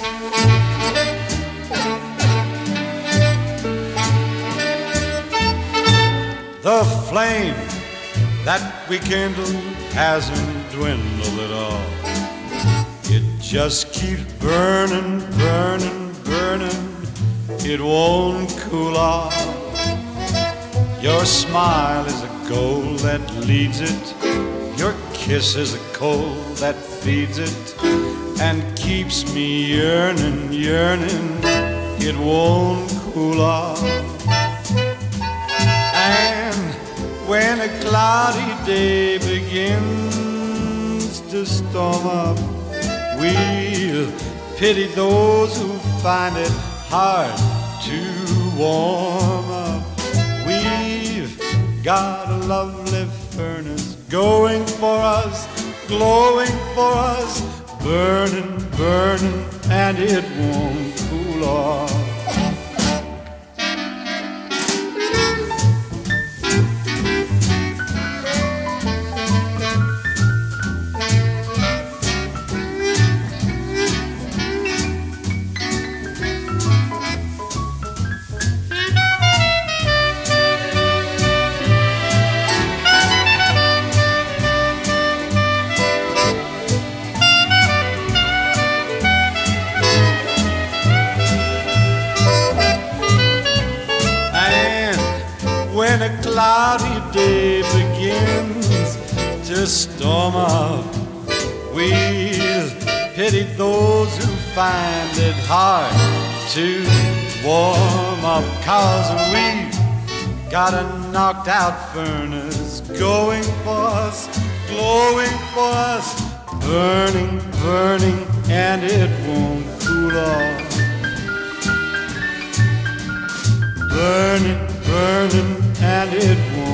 The flame that we kindled hasn't dwindled at all. It just keeps burning, burning, burning. It won't cool off. Your smile is a goal that leads it. Your kiss is a coal that feeds it and keeps me yearning, yearning. It won't cool off. And when a cloudy day begins to storm up, we'll pity those who find it hard to warm up. We've got a lovely furnace going for us, glowing for us, burning, burning, and it won't cool off. When a cloudy day begins to storm up, we'll pity those who find it hard to warm up. 'Cause we've got a knocked out furnace going for us, glowing for us, burning, burning, and it won't cool off. Burning, burning, and it won't